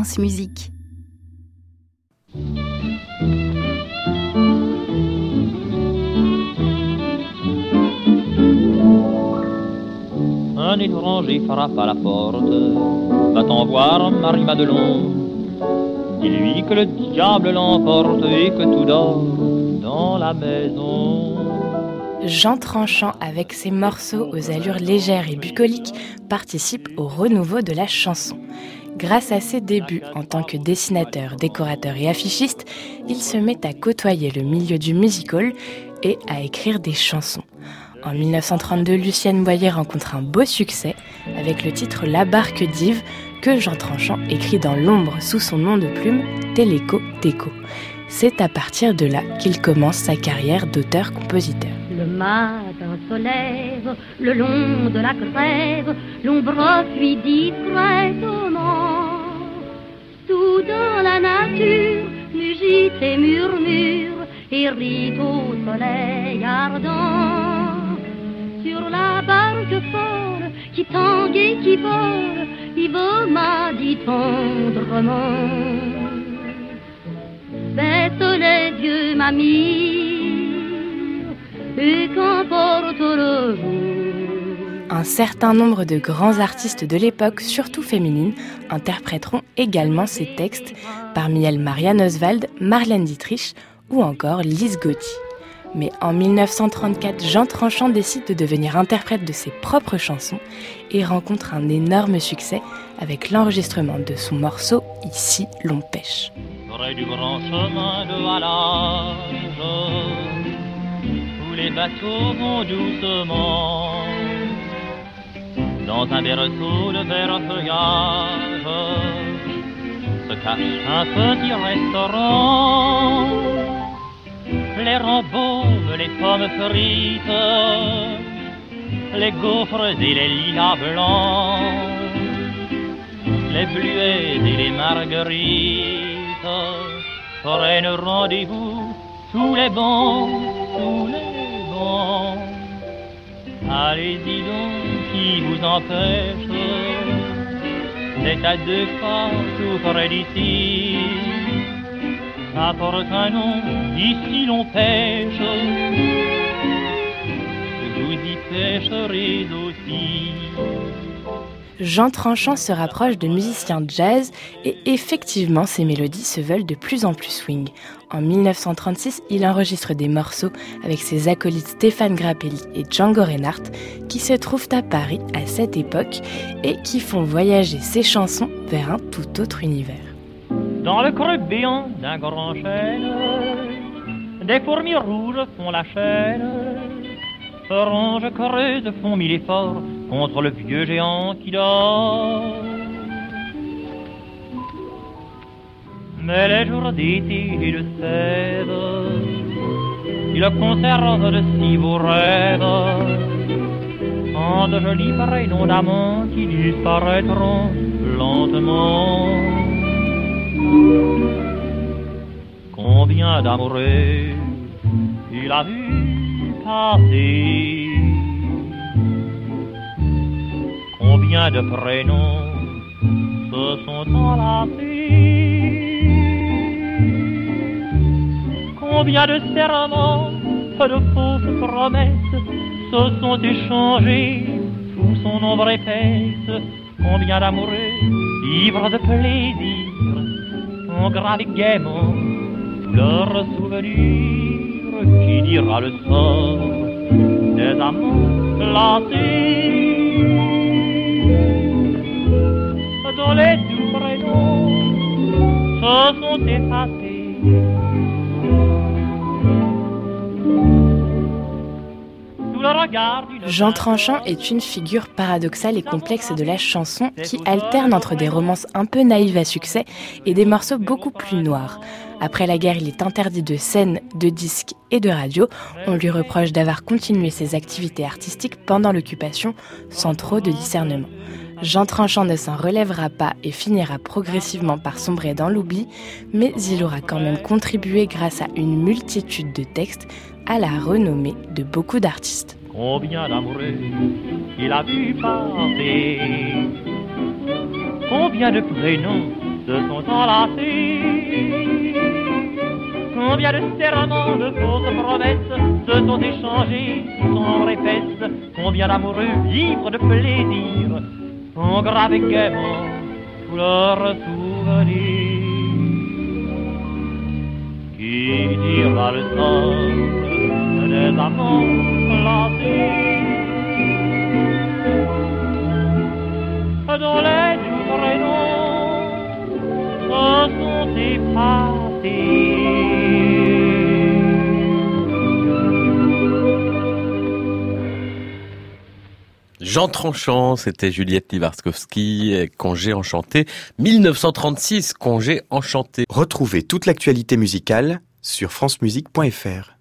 France Musique. Un étranger frappe à la porte. Va-t'en voir Marie Madelon. Dis-lui que le diable l'emporte et que tout dort dans la maison. Jean Tranchant, avec ses morceaux aux allures légères et bucoliques, participe au renouveau de la chanson. Grâce à ses débuts en tant que dessinateur, décorateur et affichiste, il se met à côtoyer le milieu du music-hall et à écrire des chansons. En 1932, Lucienne Boyer rencontre un beau succès avec le titre La Barque d'Yves que Jean Tranchant écrit dans l'ombre sous son nom de plume Téléco Déco. C'est à partir de là qu'il commence sa carrière d'auteur-compositeur. Le matin se lève, le long de la grève, l'ombre fuit discrètement. Soudain la nature mugit et murmure et rit au soleil ardent. Sur la barque folle qui tangue et qui vole, Yves m'a dit tendrement: baisse les yeux, mamie, et qu'emporte le jour. Un certain nombre de grands artistes de l'époque, surtout féminines, interpréteront également ces textes, parmi elles Marianne Oswald, Marlène Dietrich ou encore Lise Gauthier. Mais en 1934, Jean Tranchant décide de devenir interprète de ses propres chansons et rencontre un énorme succès avec l'enregistrement de son morceau « Ici l'on pêche ». Près du grand chemin de halage, où les bateaux vont doucement, dans un berceau de vert feuillage, se cache un petit restaurant. Les rembaumes, les pommes frites, les gaufres et les lilas blancs, les bleuets et les marguerites prennent rendez-vous sous les bancs, sous les bancs. Allez-y donc, qui vous empêche, c'est à 2 pas tout près d'ici. Ça porte un nom, ici l'on pêche, vous y pêcherez aussi. Jean Tranchant se rapproche de musiciens jazz et effectivement ses mélodies se veulent de plus en plus swing. En 1936, il enregistre des morceaux avec ses acolytes Stéphane Grappelli et Django Reinhardt qui se trouvent à Paris à cette époque et qui font voyager ses chansons vers un tout autre univers. Dans le creux béant d'un grand chêne, des fourmis rouges font la chaîne. Oranges creuses font 1000 efforts contre le vieux géant qui dort. Mais les jours d'été et de sève, ils conservent de si beaux rêves, en de jolis prénoms d'amants qui disparaîtront lentement. Combien d'amoureux il a vu passer, combien de prénoms se sont enlacés, combien de serments, de fausses promesses se sont échangés sous son ombre épaisse. Combien d'amoureux ivres de plaisir ont gravé gaiement leurs souvenirs. Qui dira le sort des amants glacés, dont les doux prénoms se sont effacés. Jean Tranchant est une figure paradoxale et complexe de la chanson qui alterne entre des romances un peu naïves à succès et des morceaux beaucoup plus noirs. Après la guerre, il est interdit de scène, de disques et de radio. On lui reproche d'avoir continué ses activités artistiques pendant l'occupation sans trop de discernement. Jean Tranchant ne s'en relèvera pas et finira progressivement par sombrer dans l'oubli, mais il aura quand même contribué grâce à une multitude de textes à la renommée de beaucoup d'artistes. Combien d'amoureux il a vu passer, combien de prénoms se sont enlacés. Combien de serments, de fausses promesses se sont échangés sans répète. Combien d'amoureux ivres de plaisir ont gravé gaiement tous leurs souvenirs. Qui dira le sort des amants placés dont les doux prénoms se sont effacés? Jean Tranchant, c'était Juliette Livarskowski, Congé enchanté, 1936, Congé enchanté. Retrouvez toute l'actualité musicale sur francemusique.fr.